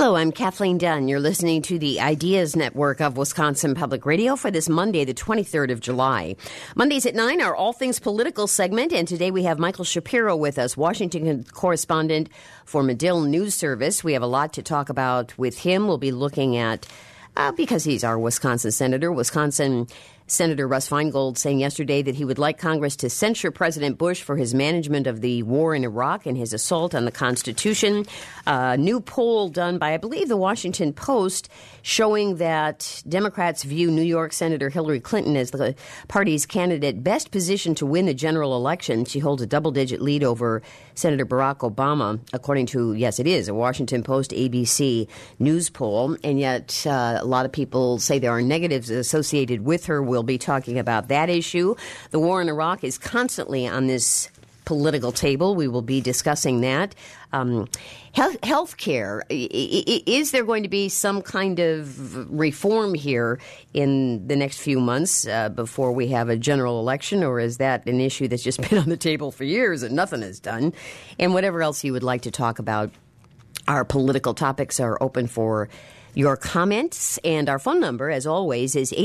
Hello, I'm Kathleen Dunn. You're listening to the Ideas Network of Wisconsin Public Radio for this Monday, the 23rd of July. Mondays at 9 are All Things Political segment, and today we have Michael Shapiro with us, Washington correspondent for Medill News Service. We have a lot to talk about with him. We'll be looking at, because he's our Wisconsin senator, Wisconsin Senator Russ Feingold saying yesterday that he would like Congress to censure President Bush for his management of the war in Iraq and his assault on the Constitution. A new poll done by, I believe, the Washington Post showing that Democrats view New York Senator Hillary Clinton as the party's candidate best positioned to win the general election. She holds a double-digit lead over Senator Barack Obama, according to, yes, it is, a Washington Post ABC news poll. And yet a lot of people say there are negatives associated with her. We'll be talking about that issue. The war in Iraq is constantly on this political table. We will be discussing that. Health care. Is there going to be some kind of reform here in the next few months before we have a general election, or is that an issue that's just been on the table for years and nothing is done? And whatever else you would like to talk about, our political topics are open for your comments, and our phone number, as always, is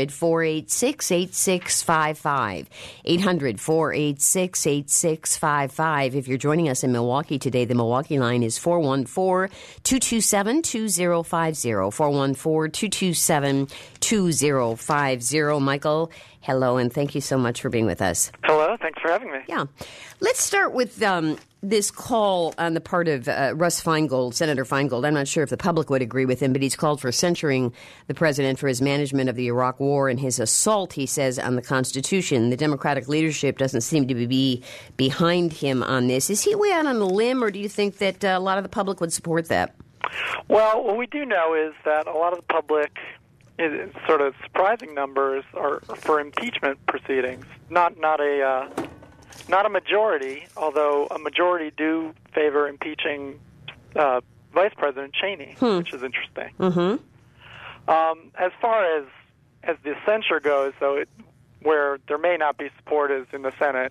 800-486-8655. 800-486-8655. If you're joining us in Milwaukee today, the Milwaukee line is 414-227-2050. 414-227-2050. Michael, hello, and thank you so much for being with us. Hello, thanks for having me. Yeah. Let's start with this call on the part of Russ Feingold, Senator Feingold. I'm not sure if the public would agree with him, but he's called for censuring the president for his management of the Iraq war and his assault, he says, on the Constitution. The Democratic leadership doesn't seem to be behind him on this. Is he way out on a limb, or do you think that a lot of the public would support that? Well, what we do know is that a lot of the public, sort of surprising numbers, are for impeachment proceedings, not a majority, although a majority do favor impeaching Vice President Cheney, which is interesting. Mm-hmm. As far as the censure goes, though, where there may not be support is in the Senate.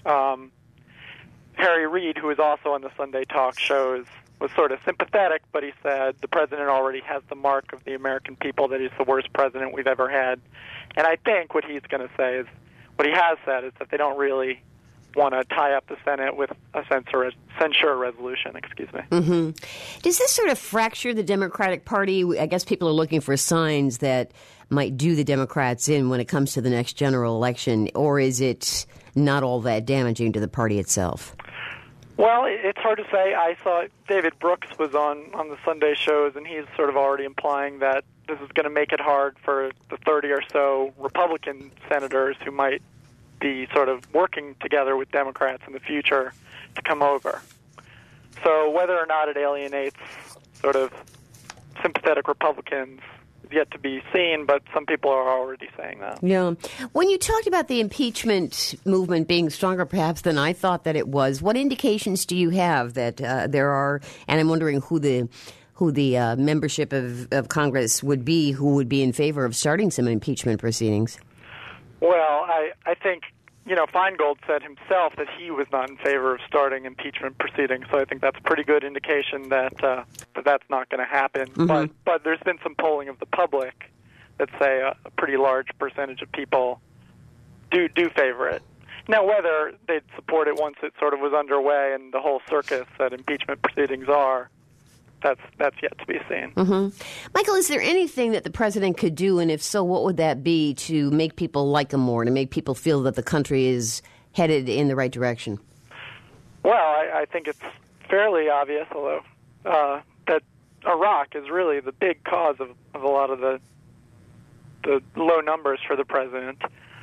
Harry Reid, who is also on the Sunday talk shows, was sort of sympathetic, but he said the president already has the mark of the American people that he's the worst president we've ever had. And I think what he's going to say is, what he has said is that they don't really want to tie up the Senate with a censure resolution. Mm-hmm. Does this sort of fracture the Democratic Party? I guess people are looking for signs that might do the Democrats in when it comes to the next general election, or is it not all that damaging to the party itself? Well, it's hard to say. I saw David Brooks was on the Sunday shows, and he's sort of already implying that this is going to make it hard for the 30 or so Republican senators who might be sort of working together with Democrats in the future to come over. So whether or not it alienates sort of sympathetic Republicans is yet to be seen, but some people are already saying that. Yeah. When you talked about the impeachment movement being stronger perhaps than I thought that it was, what indications do you have that there are, and I'm wondering who the membership of Congress would be who would be in favor of starting some impeachment proceedings? Well, I think, Feingold said himself that he was not in favor of starting impeachment proceedings, so I think that's a pretty good indication that that's not going to happen. Mm-hmm. But there's been some polling of the public that say a pretty large percentage of people do favor it. Now, whether they'd support it once it sort of was underway and the whole circus that impeachment proceedings are, that's yet to be seen. Mm-hmm. Michael, is there anything that the president could do, and if so, what would that be to make people like him more, to make people feel that the country is headed in the right direction? Well, I think it's fairly obvious, although that Iraq is really the big cause of a lot of the low numbers for the president.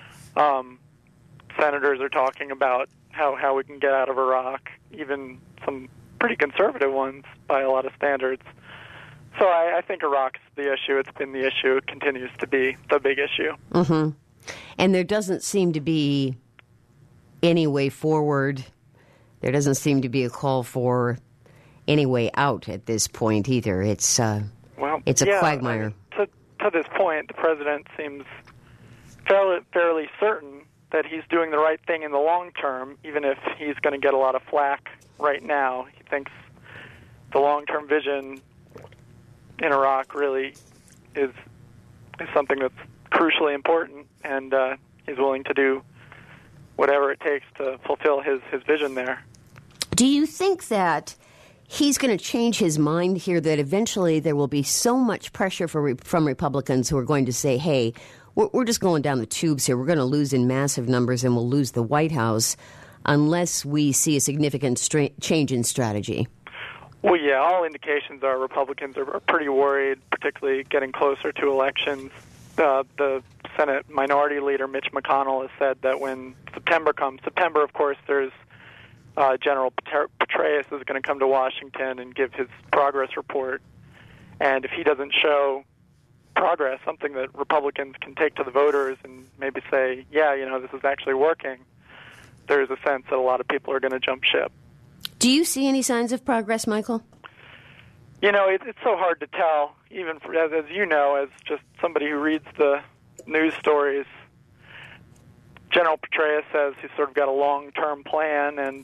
Senators are talking about how we can get out of Iraq, even some pretty conservative ones by a lot of standards. So I think Iraq's the issue. It's been the issue. It continues to be the big issue. Mm-hmm. And there doesn't seem to be any way forward. There doesn't seem to be a call for any way out at this point either. It's a quagmire. To this point, the president seems fairly certain that he's doing the right thing in the long term, even if he's going to get a lot of flack right now. He thinks the long-term vision in Iraq really is something that's crucially important, and he's willing to do whatever it takes to fulfill his vision there. Do you think that he's going to change his mind here, that eventually there will be so much pressure from Republicans who are going to say, hey, we're just going down the tubes here. We're going to lose in massive numbers and we'll lose the White House unless we see a significant change in strategy? Well, yeah, all indications are Republicans are pretty worried, particularly getting closer to elections. The Senate Minority Leader Mitch McConnell has said that when September comes, of course, there's General Petraeus is going to come to Washington and give his progress report. And if he doesn't show progress, something that Republicans can take to the voters and maybe say, yeah, this is actually working, there's a sense that a lot of people are going to jump ship. Do you see any signs of progress, Michael? It's so hard to tell, even as you know, as just somebody who reads the news stories. General Petraeus says he's sort of got a long-term plan, and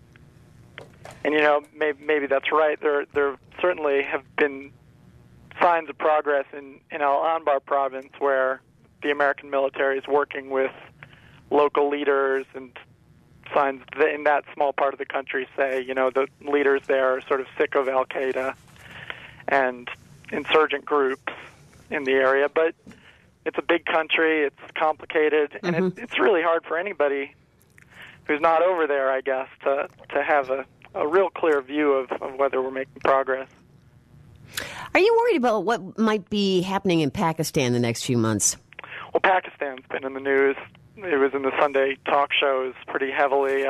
maybe that's right. There certainly have been signs of progress in Al Anbar province, where the American military is working with local leaders, and signs in that small part of the country say, the leaders there are sort of sick of Al-Qaeda and insurgent groups in the area. But it's a big country, it's complicated, and it's really hard for anybody who's not over there, I guess, to have a real clear view of whether we're making progress. Are you worried about what might be happening in Pakistan the next few months? Well, Pakistan's been in the news. It was in the Sunday talk shows pretty heavily.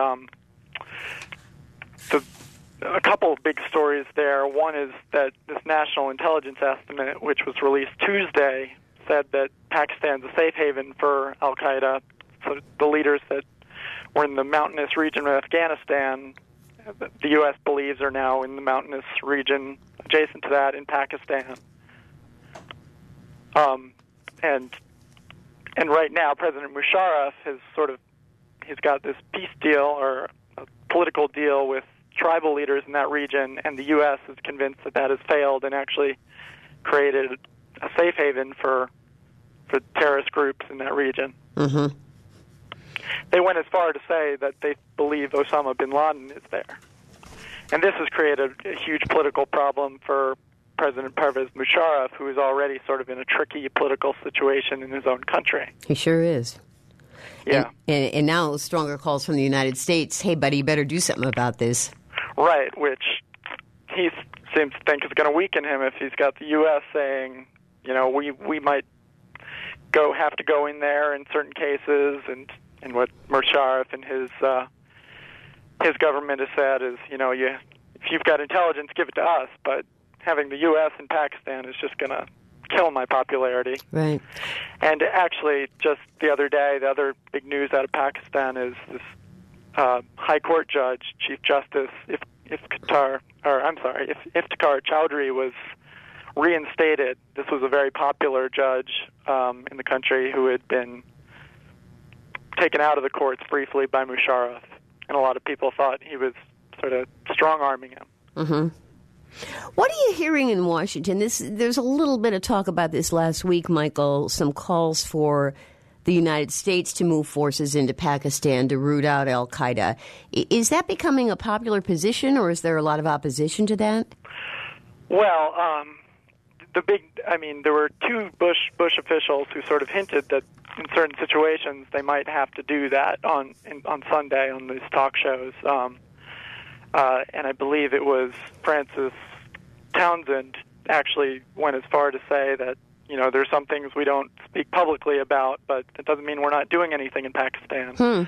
A couple of big stories there. One is that this national intelligence estimate, which was released Tuesday, said that Pakistan's a safe haven for Al-Qaeda. So the leaders that were in the mountainous region of Afghanistan, the U.S. believes are now in the mountainous region adjacent to that in Pakistan. And right now, President Musharraf he's got this peace deal or a political deal with tribal leaders in that region, and the U.S. is convinced that has failed and actually created a safe haven for terrorist groups in that region. Mm-hmm. They went as far to say that they believe Osama bin Laden is there. And this has created a huge political problem for President Pervez Musharraf, who is already sort of in a tricky political situation in his own country. He sure is. Yeah. And now stronger calls from the United States, hey, buddy, you better do something about this. Right, which he seems to think is going to weaken him if he's got the U.S. saying, we might have to go in there in certain cases, and what Musharraf and his government has said is, if you've got intelligence, give it to us, but having the U.S. in Pakistan is just going to kill my popularity. Right. And actually, just the other day, the other big news out of Pakistan is this High Court judge, Chief Justice Iftikhar Chowdhury was reinstated. This was a very popular judge in the country who had been taken out of the courts briefly by Musharraf, and a lot of people thought he was sort of strong-arming him. Mm-hmm. What are you hearing in Washington? There's a little bit of talk about this last week, Michael, some calls for the United States to move forces into Pakistan to root out Al-Qaeda. Is that becoming a popular position, or is there a lot of opposition to that? Well, there were two Bush officials who sort of hinted that in certain situations they might have to do that on Sunday on these talk shows. And I believe it was Francis Townsend actually went as far to say that, there's some things we don't speak publicly about, but it doesn't mean we're not doing anything in Pakistan.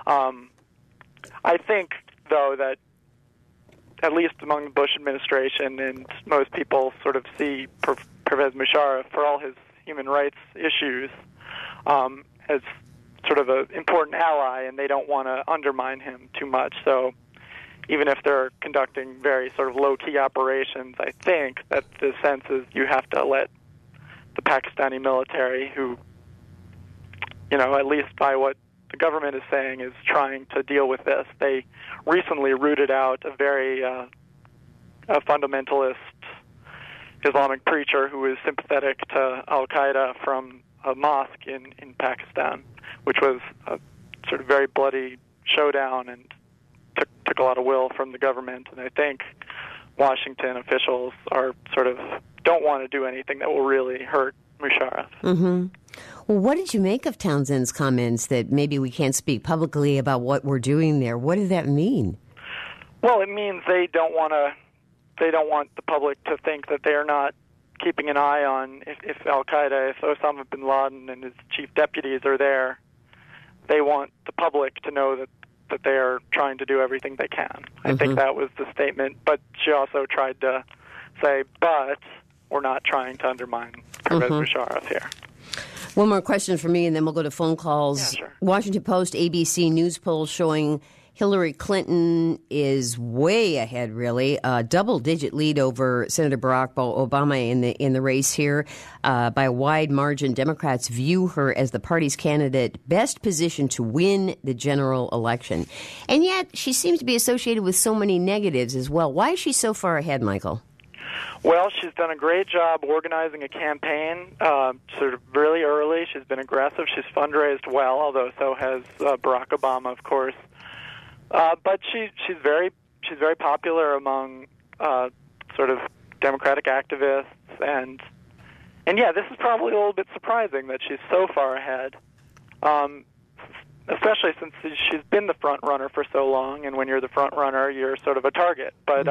I think, though, that at least among the Bush administration and most people sort of see Pervez Musharraf, for all his human rights issues, as sort of an important ally, and they don't want to undermine him too much. So even if they're conducting very sort of low-key operations, I think that the sense is you have to let the Pakistani military, who, at least by what the government is saying, is trying to deal with this. They recently rooted out a very a fundamentalist Islamic preacher who was sympathetic to Al-Qaeda from a mosque in Pakistan, which was a sort of very bloody showdown and took a lot of will from the government. And I think Washington officials are sort of don't want to do anything that will really hurt Musharraf. Mm-hmm. Well, what did you make of Townsend's comments that maybe we can't speak publicly about what we're doing there? What did that mean? Well, it means they don't want the public to think that they're not keeping an eye on if Al-Qaeda, if Osama bin Laden and his chief deputies are there. They want the public to know that they are trying to do everything they can. I think that was the statement. But she also tried to say, but we're not trying to undermine Pervez Musharraf here. One more question for me, and then we'll go to phone calls. Yeah, sure. Washington Post, ABC News poll showing Hillary Clinton is way ahead, really. Double-digit lead over Senator Barack Obama in the race here. By a wide margin, Democrats view her as the party's candidate best positioned to win the general election. And yet, she seems to be associated with so many negatives as well. Why is she so far ahead, Michael? Well, she's done a great job organizing a campaign sort of really early. She's been aggressive. She's fundraised well, although so has Barack Obama, of course. But she's very popular among sort of Democratic activists, and yeah, this is probably a little bit surprising that she's so far ahead, especially since she's been the front runner for so long. And when you're the front runner, you're sort of a target. But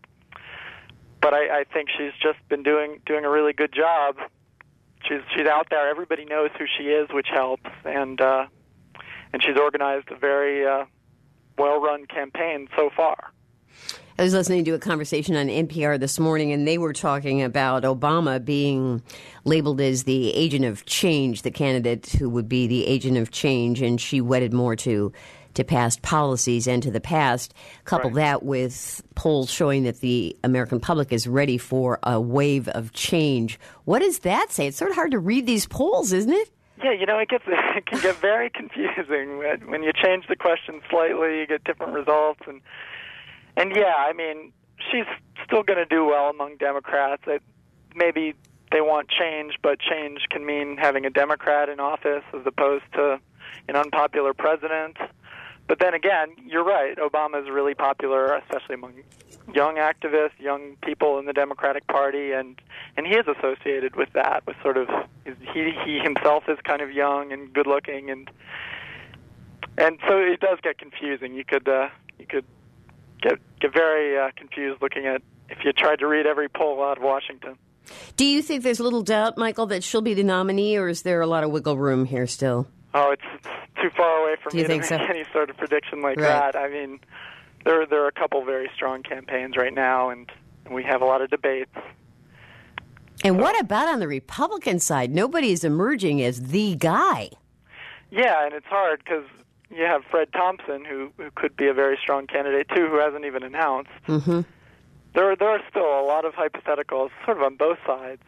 but I think she's just been doing a really good job. She's out there. Everybody knows who she is, which helps, and she's organized a very well-run campaign so far. I was listening to a conversation on NPR this morning, and they were talking about Obama being labeled as the agent of change, the candidate who would be the agent of change, and she wedded more to past policies and to the past. Couple that with polls showing that the American public is ready for a wave of change. What does that say? It's sort of hard to read these polls, isn't it? Yeah, it can get very confusing when you change the question slightly. You get different results, and yeah, I mean, she's still going to do well among Democrats. Maybe they want change, but change can mean having a Democrat in office as opposed to an unpopular president. But then again, you're right. Obama is really popular, especially among young activists, young people in the Democratic Party, and he is associated with that. With sort of he himself is kind of young and good-looking, and so it does get confusing. You could get very confused looking at if you tried to read every poll out of Washington. Do you think there's little doubt, Michael, that she'll be the nominee, or is there a lot of wiggle room here still? Oh, it's too far away from me to make any sort of prediction like that. I mean, there are a couple very strong campaigns right now, and we have a lot of debates. And what about on the Republican side? Nobody's emerging as the guy. Yeah, and it's hard because you have Fred Thompson, who could be a very strong candidate, too, who hasn't even announced. Mm-hmm. There are still a lot of hypotheticals sort of on both sides.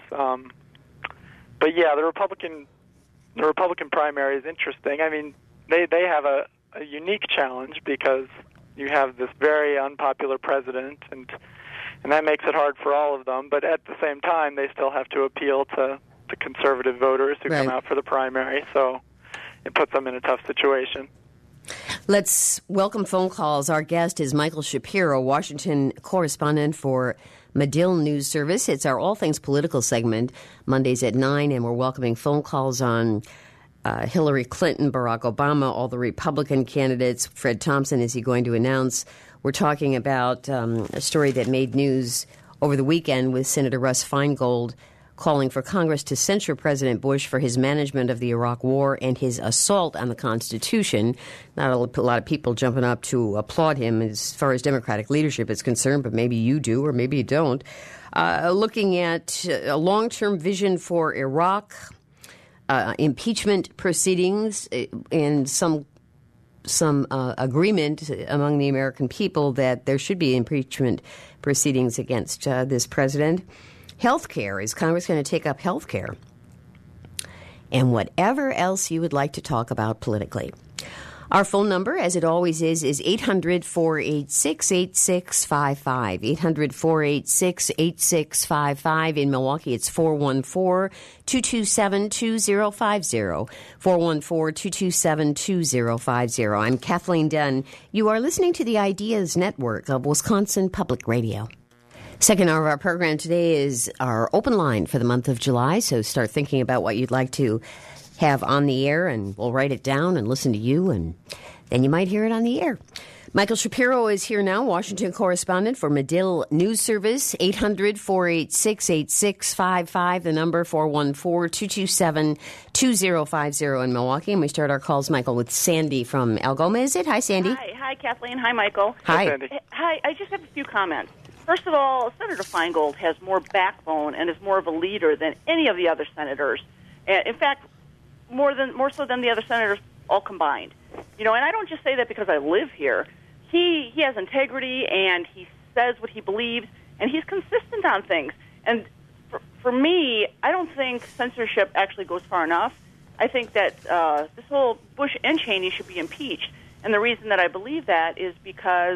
But yeah, the Republican primary is interesting. I mean, they have a unique challenge because you have this very unpopular president, and that makes it hard for all of them. But at the same time, they still have to appeal to the conservative voters who come out for the primary, so it puts them in a tough situation. Let's welcome phone calls. Our guest is Michael Shapiro, Washington correspondent for Medill News Service. It's our All Things Political segment, Mondays at 9, and we're welcoming phone calls on Hillary Clinton, Barack Obama, all the Republican candidates. Fred Thompson, is he going to announce? We're talking about a story that made news over the weekend with Senator Russ Feingold calling for Congress to censure President Bush for his management of the Iraq War and his assault on the Constitution. Not a lot of people jumping up to applaud him as far as Democratic leadership is concerned, but maybe you do or maybe you don't. Looking at a long-term vision for Iraq, impeachment proceedings, and some agreement among the American people that there should be impeachment proceedings against this president. Health care. Is Congress going to take up health care? And whatever else you would like to talk about politically. Our phone number, as it always is 800-486-8655. 800-486-8655. In Milwaukee, it's 414-227-2050. 414-227-2050. I'm Kathleen Dunn. You are listening to the Ideas Network of Wisconsin Public Radio. Second hour of our program today is our open line for the month of July, so start thinking about what you'd like to have on the air, and we'll write it down and listen to you, and then you might hear it on the air. Michael Shapiro is here now, Washington correspondent for Medill News Service. 800-486-8655, the number 414-227-2050 in Milwaukee. And we start our calls, Michael, with Sandy from Algoma. Is it? Hi, Sandy. Hi, Kathleen. Hi, Michael. Hi. Sandy. Hi, I just have a few comments. First of all, Senator Feingold has more backbone and is more of a leader than any of the other senators. In fact, more so than the other senators all combined. You know, and I don't just say that because I live here. He has integrity, and he says what he believes, and he's consistent on things. And for me, I don't think censorship actually goes far enough. I think that this whole Bush and Cheney should be impeached. And the reason that I believe that is because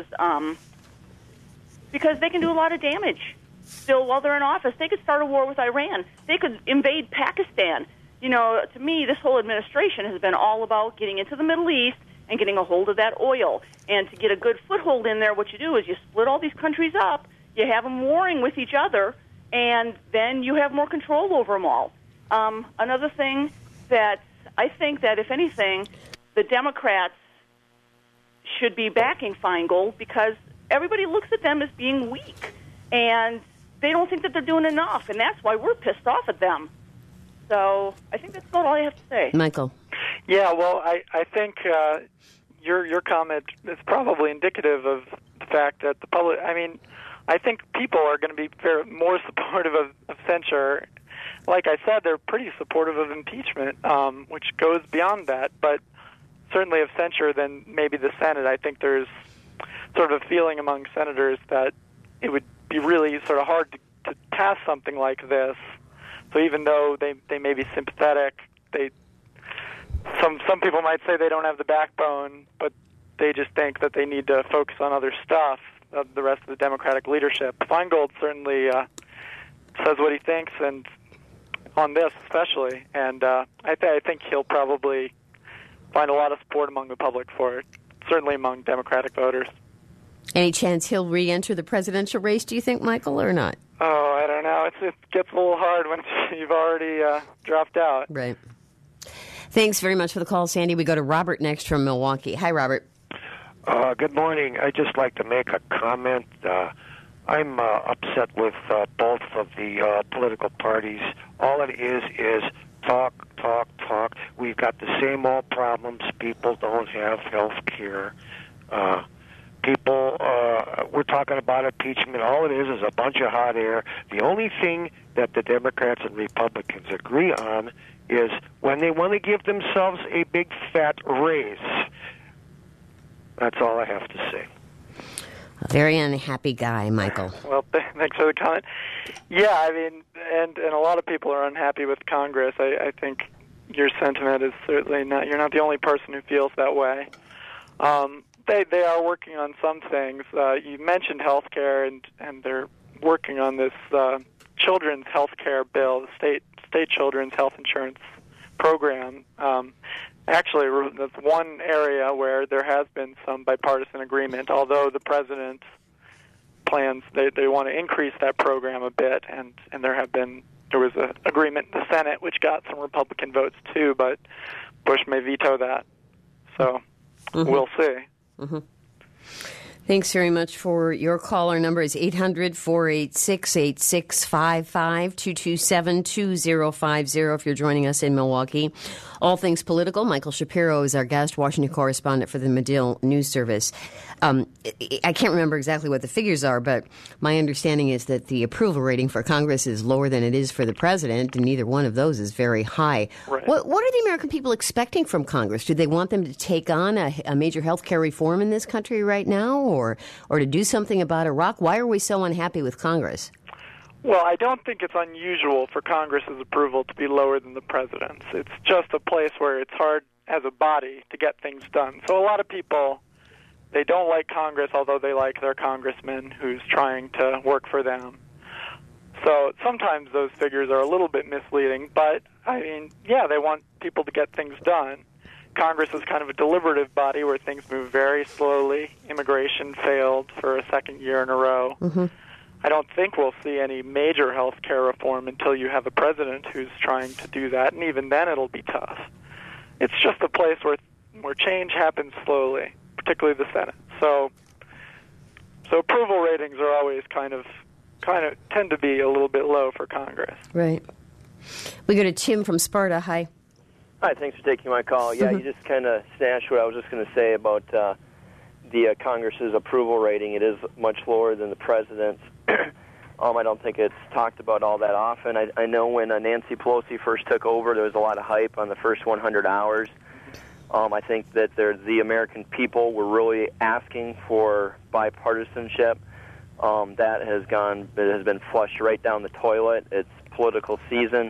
they can do a lot of damage still while they're in office. They could start a war with Iran. They could invade Pakistan. You know, to me, this whole administration has been all about getting into the Middle East and getting a hold of that oil. And to get a good foothold in there, what you do is you split all these countries up, you have them warring with each other, and then you have more control over them all. Another thing that I think that, if anything, the Democrats should be backing Feingold, because everybody looks at them as being weak, and they don't think that they're doing enough, and that's why we're pissed off at them. So I think that's about all I have to say. Michael. Yeah, well, I think your comment is probably indicative of the fact that the public, I mean, I think people are going to be more supportive of censure. Like I said, they're pretty supportive of impeachment, which goes beyond that, but certainly of censure than maybe the Senate. I think there's sort of a feeling among senators that it would be really sort of hard to pass something like this. So even though they may be sympathetic, some people might say they don't have the backbone, but they just think that they need to focus on other stuff, the rest of the Democratic leadership. Feingold certainly says what he thinks, and on this especially, and I think he'll probably find a lot of support among the public for it, certainly among Democratic voters. Any chance he'll re-enter the presidential race, do you think, Michael, or not? Oh, I don't know. It gets a little hard when you've already dropped out. Right. Thanks very much for the call, Sandy. We go to Robert next from Milwaukee. Hi, Robert. Good morning. I'd just like to make a comment. I'm upset with both of the political parties. All it is talk. We've got the same old problems. People don't have health care. We're talking about impeachment. All it is a bunch of hot air. The only thing that the Democrats and Republicans agree on is when they want to give themselves a big fat raise. That's all I have to say. A very unhappy guy, Michael. Well, thanks for the comment. Yeah, I mean, and a lot of people are unhappy with Congress. I think your sentiment is certainly not. You're not the only person who feels that way. They are working on some things. You mentioned health care, and they're working on this children's health care bill, the state children's health insurance program. Actually, that's one area where there has been some bipartisan agreement, although the president plans, they want to increase that program a bit, and there was an agreement in the Senate which got some Republican votes too, but Bush may veto that. So we'll see. Mm-hmm. Thanks very much for your call. Our number is 800-486-8655, 227-2050 if you're joining us in Milwaukee. All things political. Michael Shapiro is our guest, Washington correspondent for the Medill News Service. I can't remember exactly what the figures are, but my understanding is that the approval rating for Congress is lower than it is for the president, and neither one of those is very high. Right. What are the American people expecting from Congress? Do they want them to take on a major health care reform in this country right now, or to do something about Iraq? Why are we so unhappy with Congress? Well, I don't think it's unusual for Congress's approval to be lower than the president's. It's just a place where it's hard as a body to get things done. So a lot of people, they don't like Congress, although they like their congressman who's trying to work for them. So sometimes those figures are a little bit misleading, but, I mean, yeah, they want people to get things done. Congress is kind of a deliberative body where things move very slowly. Immigration failed for a second year in a row. Mm-hmm. I don't think we'll see any major health care reform until you have a president who's trying to do that, and even then it'll be tough. It's just a place where change happens slowly, particularly the Senate. So approval ratings are always kind of tend to be a little bit low for Congress. Right. We go to Tim from Sparta. Hi. Hi, thanks for taking my call. Yeah, you just kind of snatched what I was just going to say about the Congress's approval rating. It is much lower than the president's. I don't think it's talked about all that often. I know when Nancy Pelosi first took over, there was a lot of hype on the first 100 hours. I think that the American people were really asking for bipartisanship. That has been flushed right down the toilet. It's political season.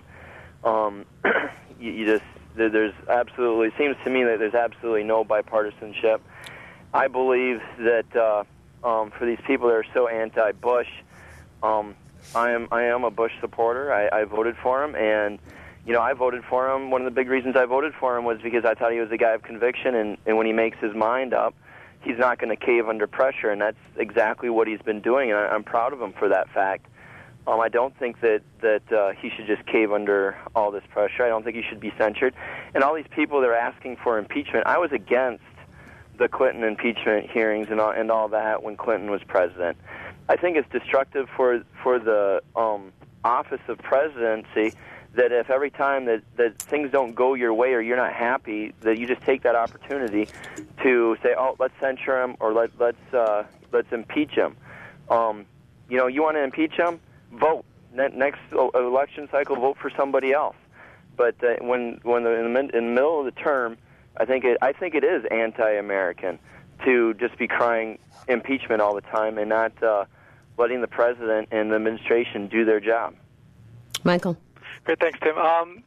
There's absolutely, it seems to me that there's absolutely no bipartisanship. I believe that for these people that are so anti-Bush, I am a Bush supporter. I voted for him, and I voted for him. One of the big reasons I voted for him was because I thought he was a guy of conviction, and when he makes his mind up, he's not going to cave under pressure, and that's exactly what he's been doing, and I'm proud of him for that fact. I don't think that he should just cave under all this pressure. I don't think he should be censured. And all these people that are asking for impeachment, I was against the Clinton impeachment hearings and all that when Clinton was president. I think it's destructive for the office of presidency that if every time that things don't go your way or you're not happy, that you just take that opportunity to say, oh, let's censure him or let's impeach him. You want to impeach him? Vote. Next election cycle, vote for somebody else. But when they're in the middle of the term, I think it is anti-American to just be crying impeachment all the time and not letting the president and the administration do their job. Michael. Great, thanks, Tim.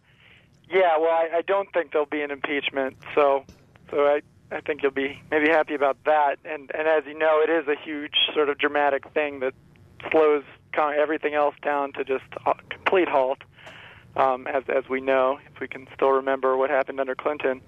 I don't think there'll be an impeachment, so I think you'll be maybe happy about that. And as you know, it is a huge sort of dramatic thing that slows everything else down to just a complete halt, as we know, if we can still remember what happened under Clinton.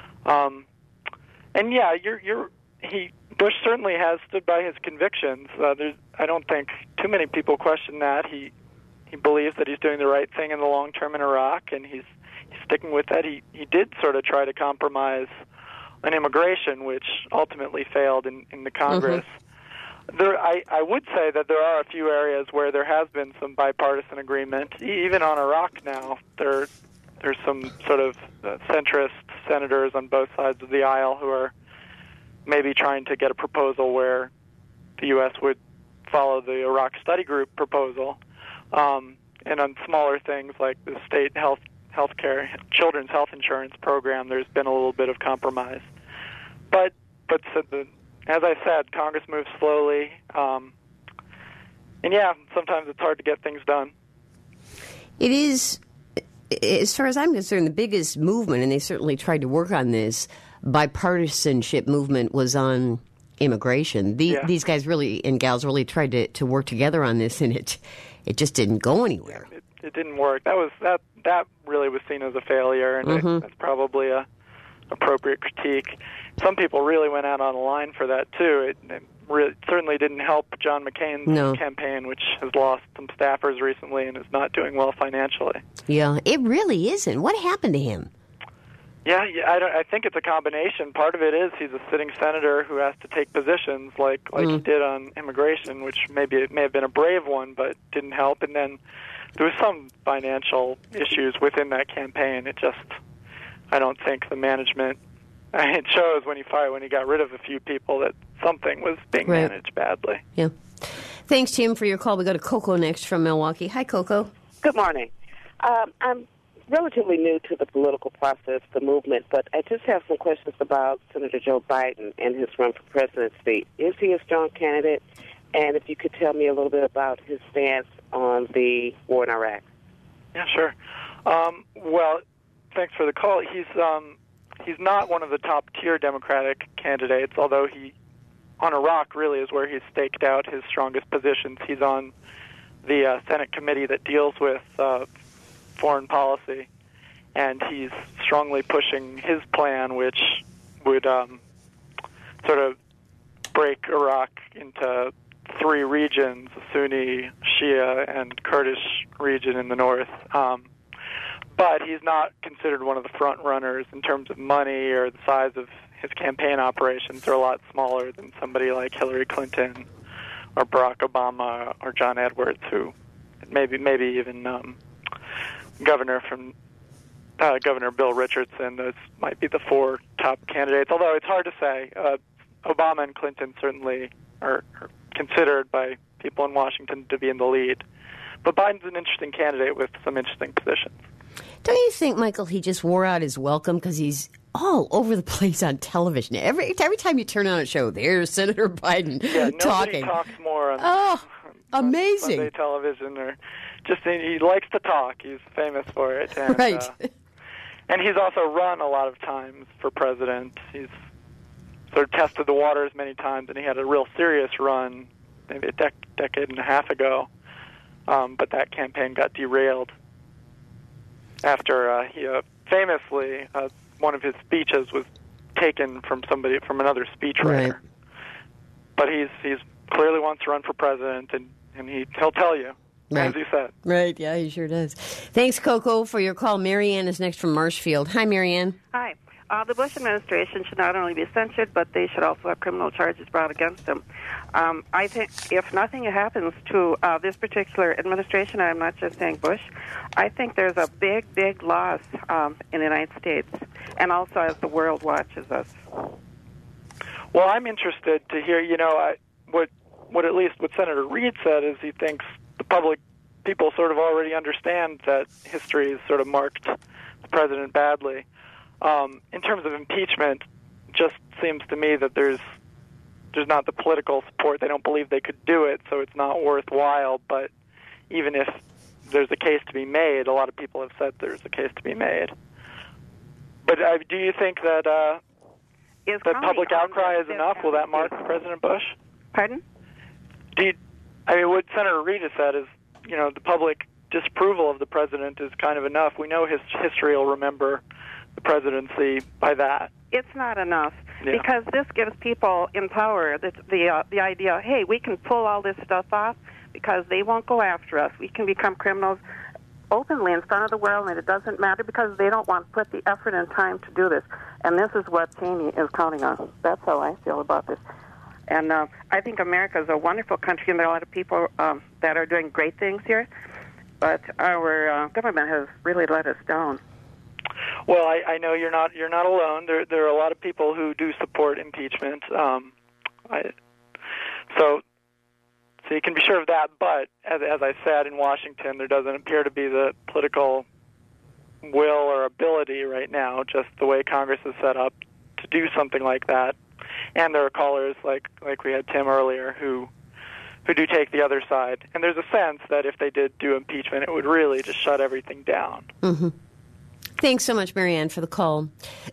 Bush certainly has stood by his convictions. I don't think too many people question that. He believes that he's doing the right thing in the long term in Iraq, and he's sticking with that. He did sort of try to compromise on immigration, which ultimately failed in the Congress. Mm-hmm. I would say that there are a few areas where there has been some bipartisan agreement. Even on Iraq now, there's some sort of centrist senators on both sides of the aisle who are maybe trying to get a proposal where the U.S. would follow the Iraq Study Group proposal. And on smaller things like the state healthcare, children's health insurance program, there's been a little bit of compromise. But as I said, Congress moves slowly. Sometimes it's hard to get things done. It is, as far as I'm concerned, the biggest movement, and they certainly tried to work on this, bipartisanship movement was on immigration. These guys really and gals really tried to work together on this, and it just didn't go anywhere. It didn't work. That really was seen as a failure, and that's probably a appropriate critique. Some people really went out on a line for that too. It certainly didn't help John McCain's campaign, which has lost some staffers recently and is not doing well financially. Yeah, it really isn't. What happened to him? I think it's a combination. Part of it is he's a sitting senator who has to take positions like he did on immigration, which it may have been a brave one, but didn't help. And then there was some financial issues within that campaign. I don't think the management. It shows when he got rid of a few people that something was being managed badly. Yeah. Thanks, Tim, for your call. We go to Coco next from Milwaukee. Hi, Coco. Good morning. I'm relatively new to the political process, the movement, but I just have some questions about Senator Joe Biden and his run for presidency. Is he a strong candidate? And if you could tell me a little bit about his stance on the war in Iraq. Yeah, sure. Well, thanks for the call. he's not one of the top-tier Democratic candidates, although on Iraq really is where he's staked out his strongest positions. He's on the Senate committee that deals with foreign policy, and he's strongly pushing his plan, which would sort of break Iraq into 3 regions, a Sunni, Shia, and Kurdish region in the north. But he's not considered one of the front runners in terms of money or the size of his campaign operations. They're a lot smaller than somebody like Hillary Clinton or Barack Obama or John Edwards, who maybe even Governor Bill Richardson. Those might be the 4 top candidates, although it's hard to say. Obama and Clinton certainly are considered by people in Washington to be in the lead. But Biden's an interesting candidate with some interesting positions. Don't you think, Michael, he just wore out his welcome because he's all over the place on television? Every time you turn on a show, there's Senator Biden talking. Nobody talks more on amazing. Sunday television, or just he likes to talk. He's famous for it, and, right? And he's also run a lot of times for president. He's sort of tested the waters many times, and he had a real serious run maybe a decade and a half ago. But that campaign got derailed after he famously one of his speeches was taken from another speechwriter. Right. But he's clearly wants to run for president, and he'll tell you, right. As you said. Right, yeah, he sure does. Thanks, Coco, for your call. Marianne is next from Marshfield. Hi, Marianne. Hi. The Bush administration should not only be censured, but they should also have criminal charges brought against them. I think if nothing happens to this particular administration, and I'm not just saying Bush, I think there's a big, big loss in the United States, and also as the world watches us. Well, I'm interested to hear, what at least what Senator Reid said is he thinks people sort of already understand that history has sort of marked the president badly. In terms of impeachment, just seems to me that there's not the political support. They don't believe they could do it, so it's not worthwhile. But even if there's a case to be made, a lot of people have said there's a case to be made. But do you think that that public outcry is enough? Will that mark President Bush? Pardon? What Senator Reid has said is, the public disapproval of the president is kind of enough. We know his history will remember the presidency by that. It's not enough because this gives people in power the idea, hey, we can pull all this stuff off because they won't go after us. We can become criminals openly in front of the world, and it doesn't matter because they don't want to put the effort and time to do this. And this is what Cheney is counting on. That's how I feel about this. And I think America is a wonderful country, and there are a lot of people that are doing great things here. But our government has really let us down. Well, I know you're not alone. There are a lot of people who do support impeachment. So you can be sure of that. But as I said, in Washington, there doesn't appear to be the political will or ability right now, just the way Congress is set up, to do something like that. And there are callers like we had Tim earlier who do take the other side. And there's a sense that if they did do impeachment, it would really just shut everything down. Mm-hmm. Thanks so much, Marianne, for the call.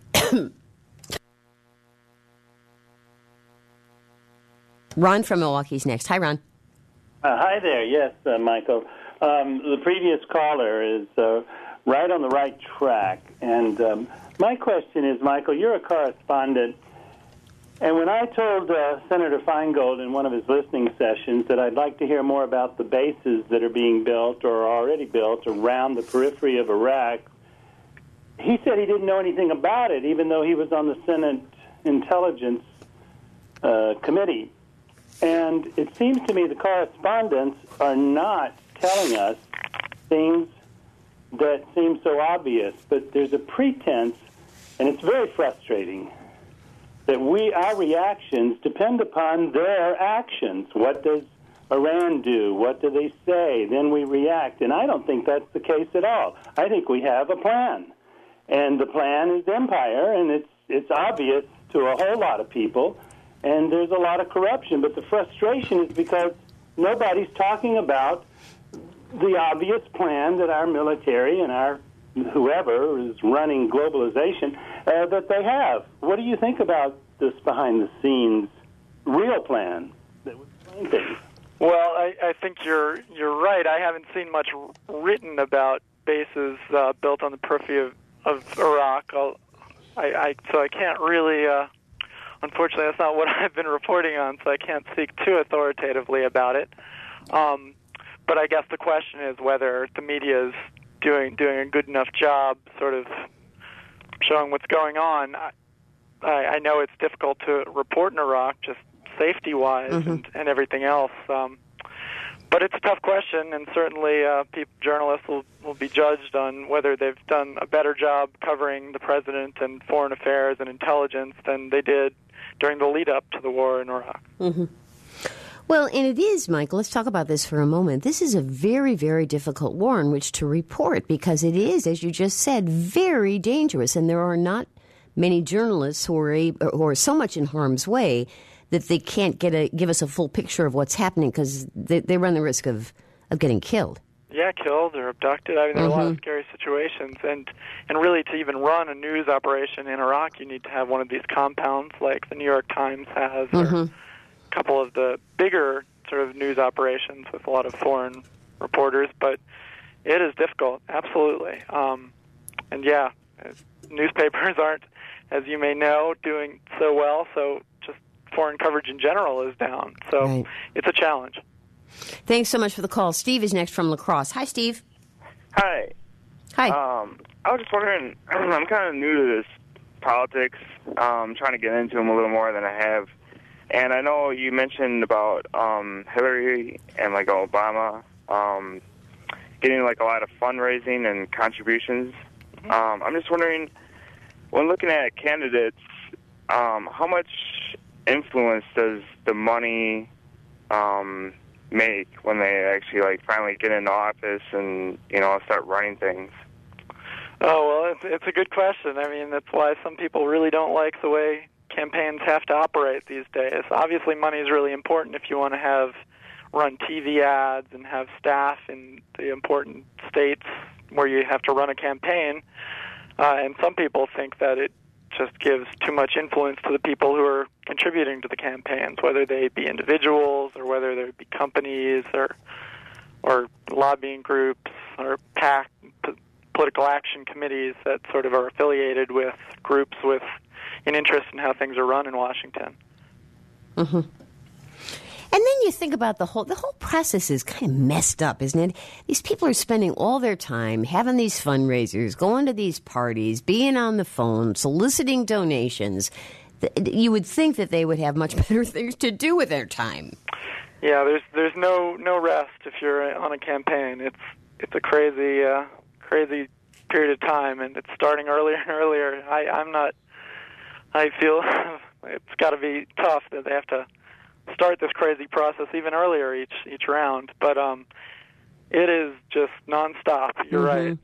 Ron from Milwaukee's next. Hi, Ron. Hi there. Yes, Michael. The previous caller is right on the right track. And my question is, Michael, you're a correspondent. And when I told Senator Feingold in one of his listening sessions that I'd like to hear more about the bases that are being built or are already built around the periphery of Iraq, he said he didn't know anything about it, even though he was on the Senate Intelligence Committee. And it seems to me the correspondents are not telling us things that seem so obvious, but there's a pretense, and it's very frustrating, that our reactions depend upon their actions. What does Iran do? What do they say? Then we react. And I don't think that's the case at all. I think we have a plan. And the plan is empire, and it's obvious to a whole lot of people, and there's a lot of corruption. But the frustration is because nobody's talking about the obvious plan that our military and our whoever is running globalization, that they have. What do you think about this behind-the-scenes real plan that would explain things? Well, I think you're right. I haven't seen much written about bases built on the periphery of Iraq. So I can't really. Unfortunately, that's not what I've been reporting on, so I can't speak too authoritatively about it. But I guess the question is whether the media is doing a good enough job sort of showing what's going on. I know it's difficult to report in Iraq, just safety-wise and everything else. But it's a tough question, and certainly journalists will be judged on whether they've done a better job covering the president and foreign affairs and intelligence than they did during the lead-up to the war in Iraq. Mm-hmm. Well, and it is, Michael, let's talk about this for a moment. This is a very, very difficult war in which to report because it is, as you just said, very dangerous, and there are not many journalists who are so much in harm's way that they can't give us a full picture of what's happening because they run the risk of getting killed. Yeah, killed or abducted. I mean, there are a lot of scary situations. And really, to even run a news operation in Iraq, you need to have one of these compounds like the New York Times has or a couple of the bigger sort of news operations with a lot of foreign reporters. But it is difficult, absolutely. And, yeah, newspapers aren't, as you may know, doing so well, so just foreign coverage in general is down. So It's a challenge. Thanks so much for the call. Steve is next from La Crosse. Hi, Steve. Hi. Hi. I was just wondering, I'm kind of new to this politics. I'm trying to get into them a little more than I have. And I know you mentioned about Hillary and, like, Obama getting, like, a lot of fundraising and contributions. I'm just wondering, when looking at candidates, how much influence does the money make when they actually like finally get into office and start running things? Oh, well, it's a good question. I mean, that's why some people really don't like the way campaigns have to operate these days. Obviously, money is really important if you want to run TV ads and have staff in the important states where you have to run a campaign. And some people think that it just gives too much influence to the people who are contributing to the campaigns, whether they be individuals or whether they be companies or lobbying groups or PAC, political action committees that sort of are affiliated with groups with an interest in how things are run in Washington. Mm-hmm. And then you think about the whole process is kind of messed up, isn't it? These people are spending all their time having these fundraisers, going to these parties, being on the phone, soliciting donations. You would think that they would have much better things to do with their time. Yeah, there's no rest if you're on a campaign. It's a crazy period of time, and it's starting earlier and earlier. I feel it's got to be tough that they have to start this crazy process even earlier each round, but it is just nonstop. You're right.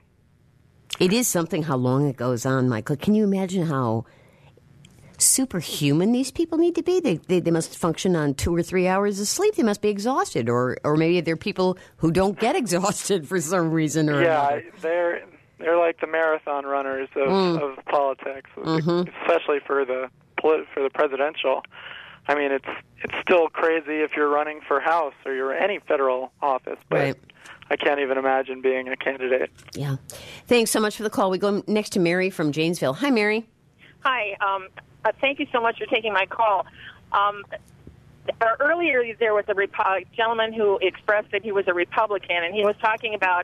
It is something how long it goes on, Michael. Can you imagine how superhuman these people need to be? They must function on 2 or 3 hours of sleep. They must be exhausted, or maybe they're people who don't get exhausted for some reason or another. Yeah, they're like the marathon runners of politics, especially for the presidential. I mean, it's still crazy if you're running for House or you're any federal office, but I can't even imagine being a candidate. Yeah. Thanks so much for the call. We go next to Mary from Janesville. Hi, Mary. Hi. Thank you so much for taking my call. Earlier, there was a gentleman who expressed that he was a Republican, and he was talking about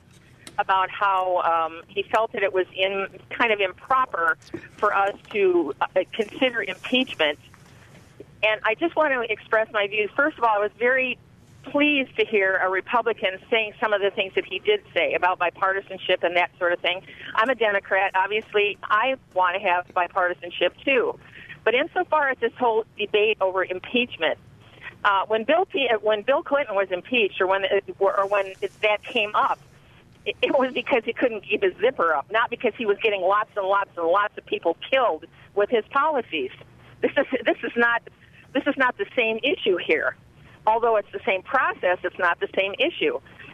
how he felt that it was kind of improper for us to consider impeachment. And I just want to express my views. First of all, I was very pleased to hear a Republican saying some of the things that he did say about bipartisanship and that sort of thing. I'm a Democrat. Obviously, I want to have bipartisanship, too. But insofar as this whole debate over impeachment, when Bill Clinton was impeached or when that came up, it was because he couldn't keep his zipper up, not because he was getting lots and lots and lots of people killed with his policies. This is not the same issue here. Although it's the same process, it's not the same issue.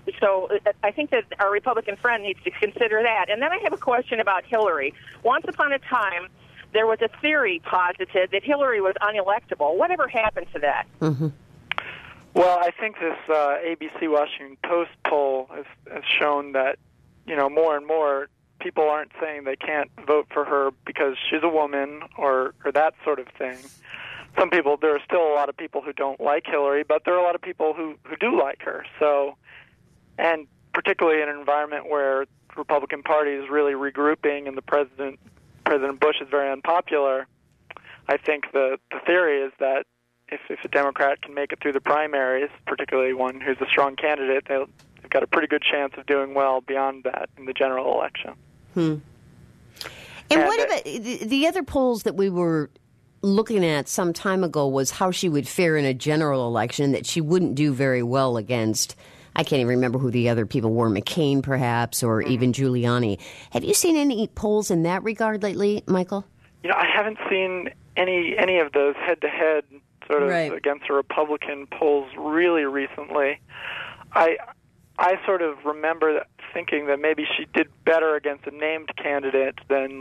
So I think that our Republican friend needs to consider that. And then I have a question about Hillary. Once upon a time, there was a theory posited that Hillary was unelectable. Whatever happened to that? Mm-hmm. Well, I think this ABC Washington Post poll has shown that, more and more people aren't saying they can't vote for her because she's a woman or that sort of thing. There are still a lot of people who don't like Hillary, but there are a lot of people who do like her. So, and particularly in an environment where the Republican Party is really regrouping and President Bush is very unpopular, I think the theory is that if a Democrat can make it through the primaries, particularly one who's a strong candidate, they've got a pretty good chance of doing well beyond that in the general election. And what about the other polls that we were looking at some time ago was how she would fare in a general election, that she wouldn't do very well against, I can't even remember who the other people were, McCain perhaps, or even Giuliani. Have you seen any polls in that regard lately, Michael? I haven't seen any of those head-to-head sort of against a Republican polls really recently. I sort of remember thinking that maybe she did better against a named candidate than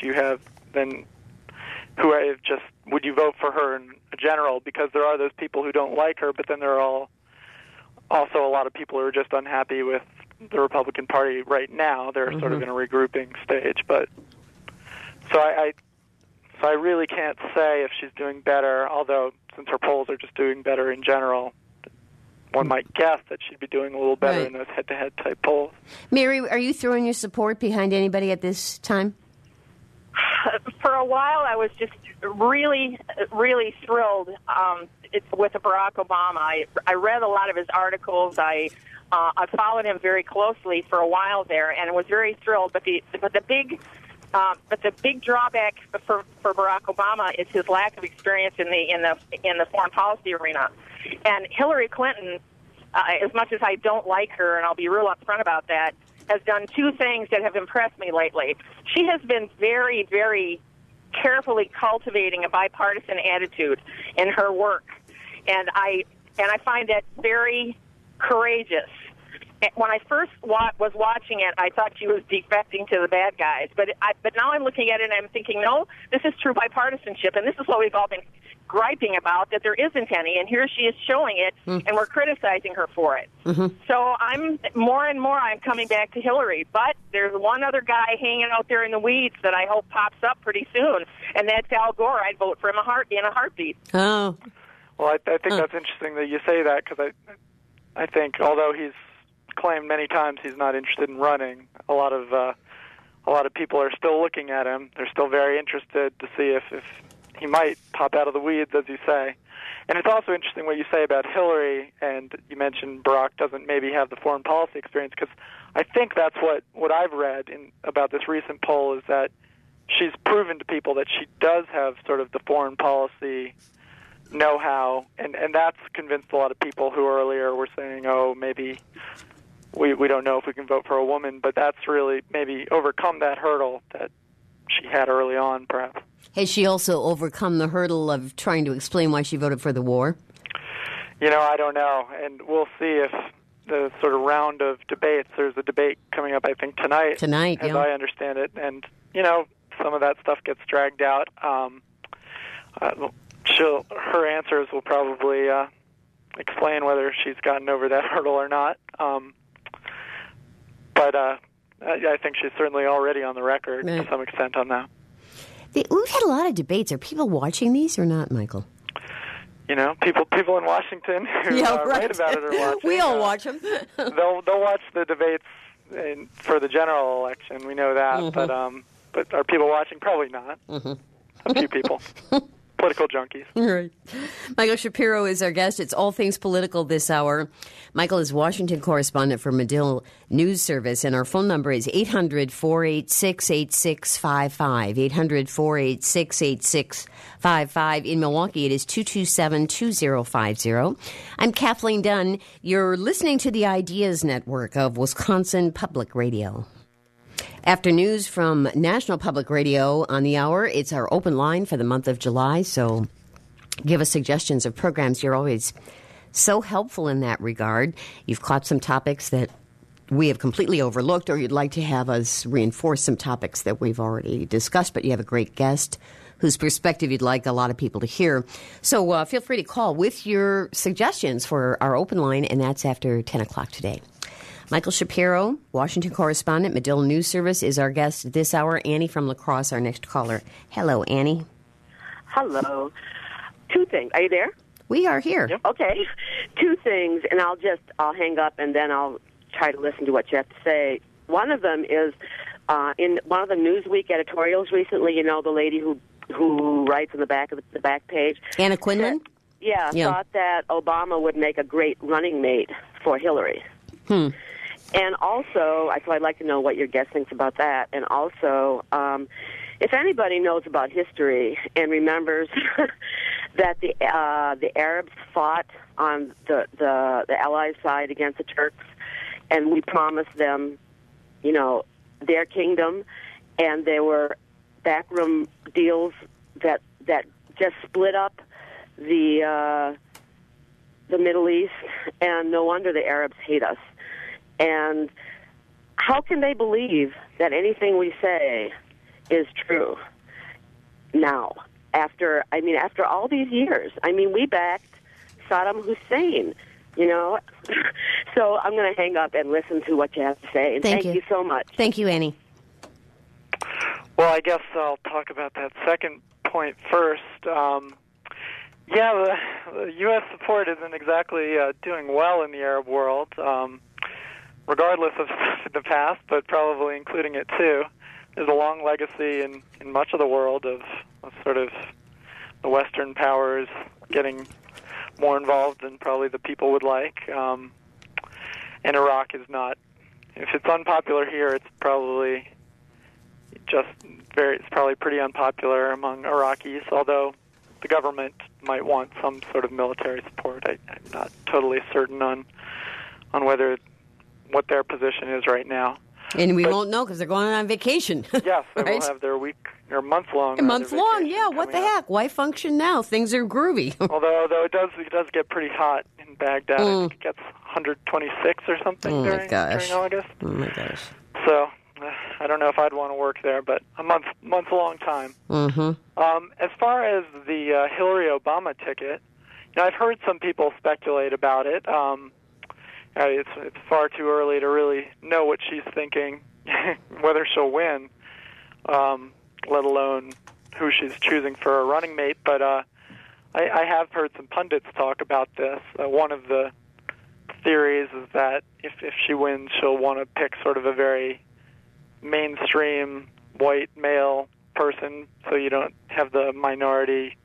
who I just would you vote for her in general, because there are those people who don't like her, but then there are also a lot of people who are just unhappy with the Republican Party right now. They're sort of in a regrouping stage, but so I really can't say if she's doing better, although since her polls are just doing better in general, one might guess that she'd be doing a little better in those head-to-head type polls. Mary, are you throwing your support behind anybody at this time? For a while, I was just really, really thrilled with Barack Obama. I read a lot of his articles. I followed him very closely for a while there, and was very thrilled. But the big drawback for Barack Obama is his lack of experience in the foreign policy arena. And Hillary Clinton, as much as I don't like her, and I'll be real upfront about that, has done two things that have impressed me lately. She has been very, very carefully cultivating a bipartisan attitude in her work, and I find that very courageous. When I first was watching it, I thought she was defecting to the bad guys, but now I'm looking at it and I'm thinking, no, this is true bipartisanship, and this is what we've all been griping about, that there isn't any, and here she is showing it, and we're criticizing her for it. So I'm more and more coming back to Hillary, but there's one other guy hanging out there in the weeds that I hope pops up pretty soon, and that's Al Gore. I'd vote for him in a heartbeat. Oh. Well, I think that's interesting that you say that, because I think although he's claimed many times he's not interested in running, a lot of people are still looking at him. They're still very interested to see if he might pop out of the weeds, as you say. And it's also interesting what you say about Hillary, and you mentioned Barack doesn't maybe have the foreign policy experience, because I think that's what I've read about this recent poll, is that she's proven to people that she does have sort of the foreign policy know-how, and that's convinced a lot of people who earlier were saying, oh, maybe we don't know if we can vote for a woman, but that's really maybe overcome that hurdle that she had early on, perhaps. Has she also overcome the hurdle of trying to explain why she voted for the war? I don't know, and we'll see if the sort of round of debates, there's a debate coming up, I think, tonight, as I understand it, and, some of that stuff gets dragged out. Her answers will probably explain whether she's gotten over that hurdle or not. But I think she's certainly already on the record to some extent on that. We've had a lot of debates. Are people watching these or not, Michael? People in Washington who write about it are watching. We all watch them. They'll watch the debates for the general election. We know that, but are people watching? Probably not. A few people. Political junkies. Right. Michael Shapiro is our guest. It's All Things Political this hour. Michael is Washington correspondent for Medill News Service, and our phone number is 800-486-8655. 800-486-8655. In Milwaukee, it is 227-2050. I'm Kathleen Dunn. You're listening to the Ideas Network of Wisconsin Public Radio. After news from National Public Radio on the hour, it's our open line for the month of July, so give us suggestions of programs. You're always so helpful in that regard. You've caught some topics that we have completely overlooked, or you'd like to have us reinforce some topics that we've already discussed, but you have a great guest whose perspective you'd like a lot of people to hear. So feel free to call with your suggestions for our open line, and that's after 10 o'clock today. Michael Shapiro, Washington correspondent, Medill News Service, is our guest this hour. Annie from La Crosse, our next caller. Hello, Annie. Hello. Two things. Are you there? We are here. Yep. Okay. Two things, and I'll hang up, and then I'll try to listen to what you have to say. One of them is in one of the Newsweek editorials recently, the lady who writes in the back of the back page. Anna Quinlan? Thought that Obama would make a great running mate for Hillary. And also, so I'd like to know what your guest thinks about that. And also, if anybody knows about history and remembers that the Arabs fought on the Allied side against the Turks, and we promised them, their kingdom, and there were backroom deals that just split up the Middle East, and no wonder the Arabs hate us. And how can they believe that anything we say is true now? After all these years, we backed Saddam Hussein, So I'm going to hang up and listen to what you have to say. And thank you so much. Thank you, Annie. Well, I guess I'll talk about that second point first. The U.S. support isn't exactly doing well in the Arab world, regardless of the past, but probably including it too. There's a long legacy in much of the world of sort of the Western powers getting more involved than probably the people would like. And Iraq is not. If it's unpopular here, it's probably it's probably pretty unpopular among Iraqis, although the government might want some sort of military support. I'm not totally certain on what their position is right now. And we won't know because they're going on vacation. Yes, they right? will have their week or month-long. Yeah. What the heck? Why function now? Things are groovy. although it does get pretty hot in Baghdad. I think it gets 126 or something during August. Oh my gosh. So I don't know if I'd want to work there, but a month's a long time. Mm-hmm. As far as the Hillary Obama ticket, I've heard some people speculate about it. It's far too early to really know what she's thinking, whether she'll win, let alone who she's choosing for a running mate. But I have heard some pundits talk about this. One of the theories is that if she wins, she'll want to pick sort of a very mainstream white male person, so you don't have the minority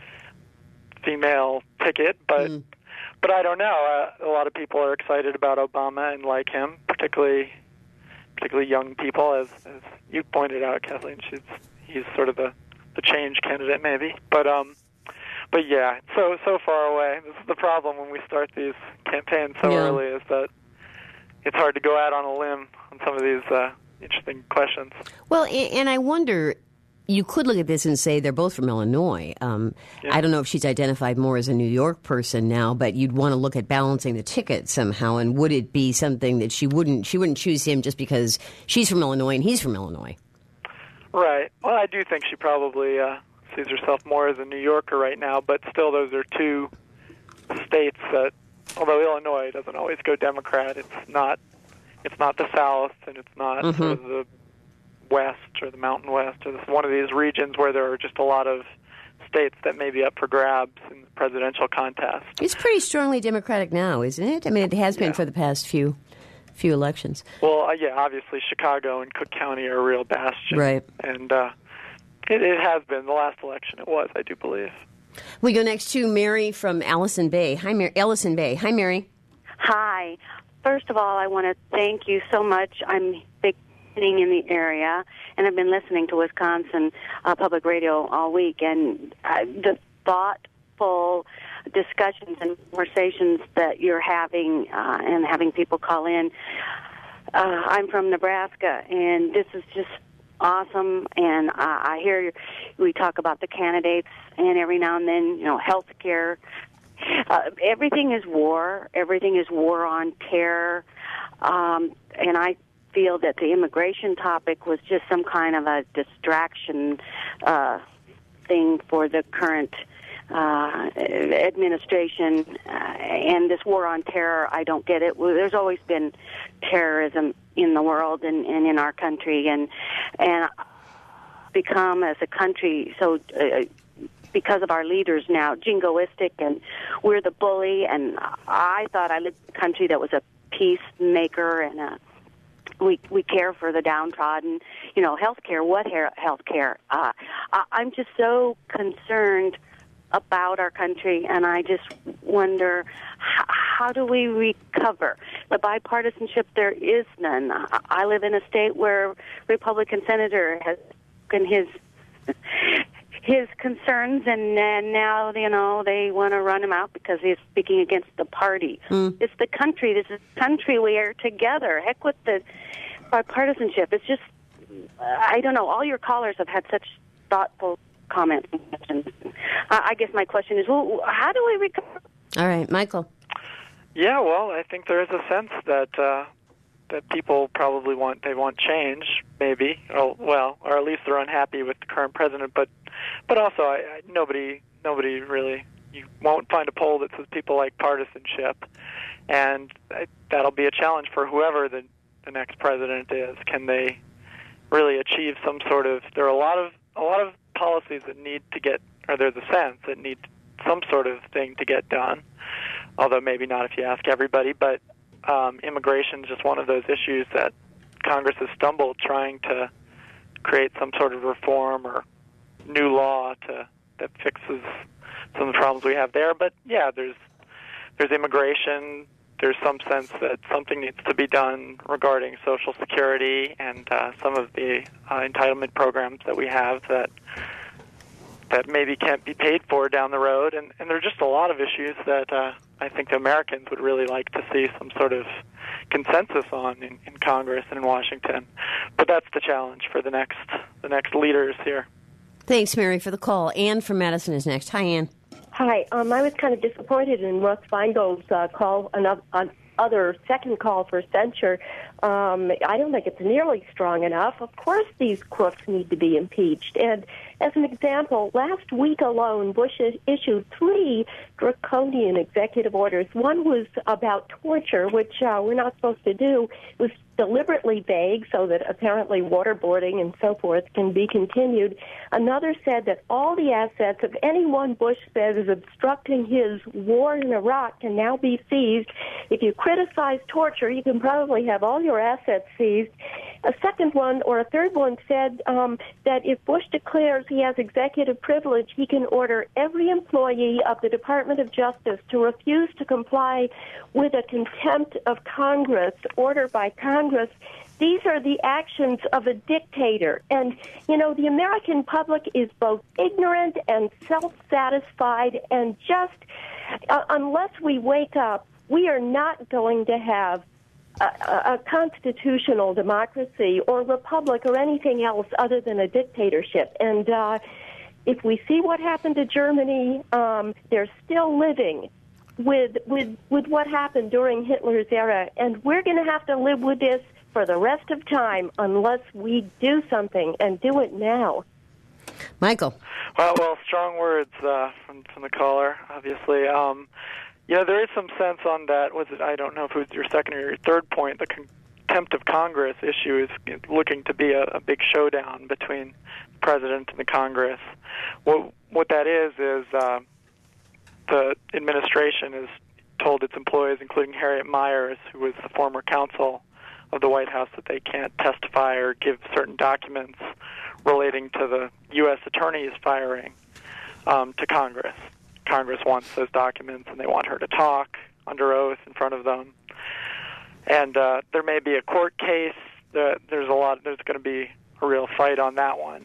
female ticket. But I don't know. A lot of people are excited about Obama and like him, particularly young people, as you pointed out, Kathleen. He's sort of the change candidate, maybe. But yeah, so far away. This is the problem when we start these campaigns so early, is that it's hard to go out on a limb on some of these interesting questions. Well, and I wonder, you could look at this and say they're both from Illinois. I don't know if she's identified more as a New York person now, but you'd want to look at balancing the ticket somehow. And would it be something that she wouldn't choose him just because she's from Illinois and he's from Illinois? Right. Well, I do think she probably sees herself more as a New Yorker right now, but still those are two states that, although Illinois doesn't always go Democrat, it's not the South, and it's not sort of the West or the Mountain West, or one of these regions where there are just a lot of states that may be up for grabs in the presidential contest. It's pretty strongly Democratic now, isn't it? I mean, it has been for the past few elections. Well, obviously Chicago and Cook County are a real bastion. Right. And it has been. The last election it was, I do believe. We go next to Mary from Ellison Bay. Hi, Mary. Ellison Bay. Hi, Mary. Hi. First of all, I want to thank you so much. I'm sitting in the area, and I've been listening to Wisconsin Public Radio all week, and the thoughtful discussions and conversations that you're having and having people call in. I'm from Nebraska, and this is just awesome, and I hear we talk about the candidates, and every now and then, health care everything is war. Everything is war on terror. And I feel that the immigration topic was just some kind of a distraction thing for the current administration. And this war on terror, I don't get it. There's always been terrorism in the world and in our country, and become as a country so because of our leaders now jingoistic, and we're the bully. And I thought I lived in a country that was a peacemaker, and we care for the downtrodden. You know, healthcare. What healthcare? I'm just so concerned about our country, and I just wonder how do we recover the bipartisanship? There is none. I live in a state where Republican senator has spoken his concerns, and now they want to run him out because he's speaking against the party. It's the country. This is the country. We are together. Heck with the bipartisanship. It's just I don't know. All your callers have had such thoughtful comments. I guess my question is, well, how do we recover? All right, Michael. Yeah, well, I think there is a sense that that people probably want change, maybe, or at least they're unhappy with the current president. But also, nobody really, you won't find a poll that says people like partisanship, and that'll be a challenge for whoever the next president is. Can they really achieve some sort of? There are a lot of policies that need to get, or there's a sense that need some sort of thing to get done, although maybe not if you ask everybody. But immigration is just one of those issues that Congress has stumbled trying to create some sort of reform or new law that fixes some of the problems we have there. But yeah, there's immigration. There's some sense that something needs to be done regarding Social Security and some of the entitlement programs that we have that maybe can't be paid for down the road. And there are just a lot of issues that I think the Americans would really like to see some sort of consensus on in Congress and in Washington. But that's the challenge for the next leaders here. Thanks, Mary, for the call. Ann from Madison is next. Hi, Ann. Hi. I was kind of disappointed in Russ Feingold's call, other second call for censure. I don't think it's nearly strong enough. Of course these crooks need to be impeached. And as an example, last week alone, Bush issued 3 draconian executive orders. One was about torture, which we're not supposed to do. It was deliberately vague so that apparently waterboarding and so forth can be continued. Another said that all the assets of anyone Bush says is obstructing his war in Iraq can now be seized. If you criticize torture, you can probably have all your assets seized. A third one said that if Bush declares he has executive privilege, he can order every employee of the Department of Justice to refuse to comply with a contempt of Congress order by Congress. These are the actions of a dictator. And, the American public is both ignorant and self-satisfied, and just unless we wake up, we are not going to have a constitutional democracy or republic or anything else other than a dictatorship. And if we see what happened to Germany, they're still living with what happened during Hitler's era, and we're going to have to live with this for the rest of time unless we do something, and do it now. Michael. Well, strong words from the caller, obviously. There is some sense on that. I don't know if it was your second or your third point. The contempt of Congress issue is looking to be a big showdown between the president and the Congress. What that is the administration has told its employees, including Harriet Miers, who was the former counsel of the White House, that they can't testify or give certain documents relating to the U.S. attorney's firing to Congress. Congress wants those documents, and they want her to talk under oath in front of them. And there may be a court case. There's going to be a real fight on that one.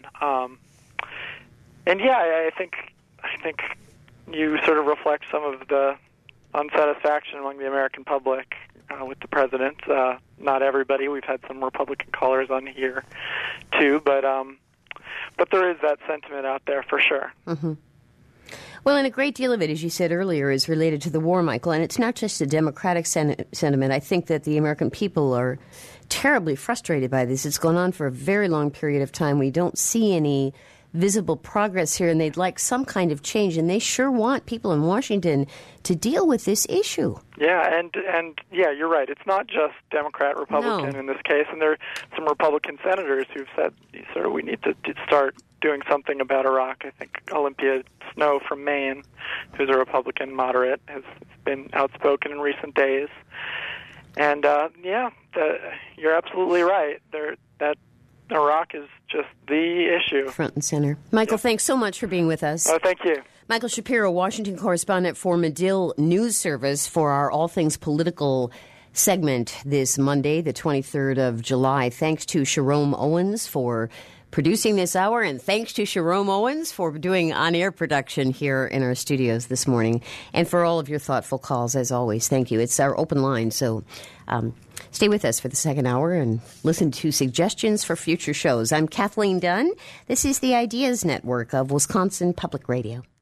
And yeah, I think you sort of reflect some of the unsatisfaction among the American public with the president. Not everybody. We've had some Republican callers on here too, but there is that sentiment out there for sure. Mm-hmm. Well, and a great deal of it, as you said earlier, is related to the war, Michael, and it's not just a Democratic sentiment. I think that the American people are terribly frustrated by this. It's gone on for a very long period of time. We don't see any visible progress here, and they'd like some kind of change, and they sure want people in Washington to deal with this issue. Yeah, and yeah, you're right. It's not just Democrat, Republican in this case, and there are some Republican senators who've said, sort of, we need to start doing something about Iraq. I think Olympia Snowe from Maine, who's a Republican moderate, has been outspoken in recent days. And you're absolutely right. That Iraq is just the issue. Front and center. Michael, thanks so much for being with us. Oh, thank you. Michael Shapiro, Washington correspondent for Medill News Service, for our All Things Political segment this Monday, the 23rd of July. Thanks to Sharon Owens for producing this hour, and thanks to Sharon Owens for doing on-air production here in our studios this morning, and for all of your thoughtful calls, as always. Thank you. It's our open line, so stay with us for the second hour and listen to suggestions for future shows. I'm Kathleen Dunn. This is the Ideas Network of Wisconsin Public Radio.